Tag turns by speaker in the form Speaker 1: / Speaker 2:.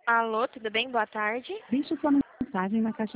Speaker 1: Alô, tudo bem? Boa tarde.
Speaker 2: Deixe sua mensagem na caixa